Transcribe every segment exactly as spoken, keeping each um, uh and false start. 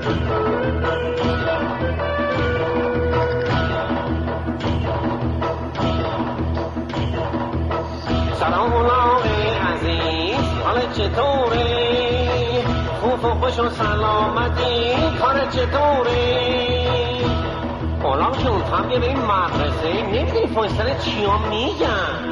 سلام الله عزیز، حالت چطوره؟ خوب و خوش و سلامتی، کارت چطوره؟ غلام جون تو هم بیا بریم مدرسه، نمیدونی فایستر چیا میگن؟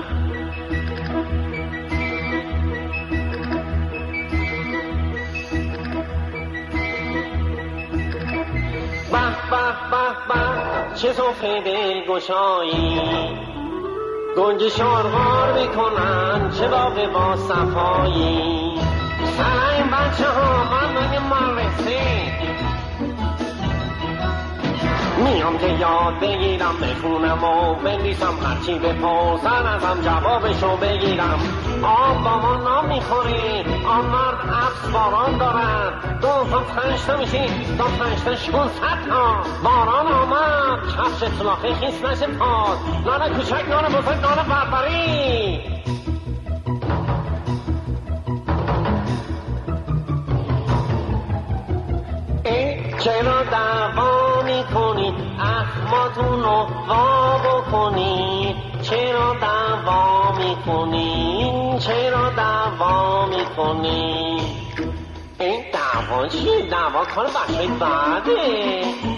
به به به به چه صفحه دلگشایی، گنج شارغار میکنن چه باغ با صفایی. سلام بچه ها، من من مدرسه میام که یاد بگیرم، بخونم و بنویسم، هرچی بپرسن ازم جوابشو بگیرم. آب با ما نام میخوری، آن مرد عفظ باران دارد، دو تا پنجتا میشی، دو پنجتا شونصد تا. باران آمد کفش سلاخه خیس نشه پاد، نان کوچک نان بزرگ نان بربری. چرا دعوا میکنید اخماتون رو وا بکنید؟ چرا دعوا میکنید؟ چرا دعوا میکنید؟ این دعوا چیه؟ دعوا کار بچه بعده.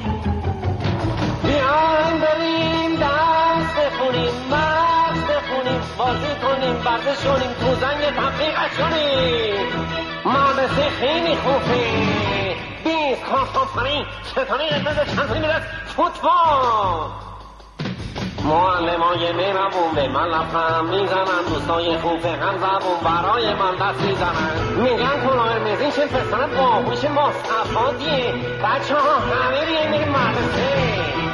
بیاین بریم درس بخونیم، مرس بخونیم، بازی کنیم، برده شونیم، تو زنگ تفریقه شونیم. مدرسه خیلی خوبه، بیست کارت آفرین، ستانه قدرد چندانی میرد فوتبال. معلمای مهربون به من لبخند میزنن، دوستای خوب هم زبون برای من دست میزنن. میگن کلاه میزین چه پسر باهوش مصطفی دیه. بچه ها همه بیاین میریم مدرسه.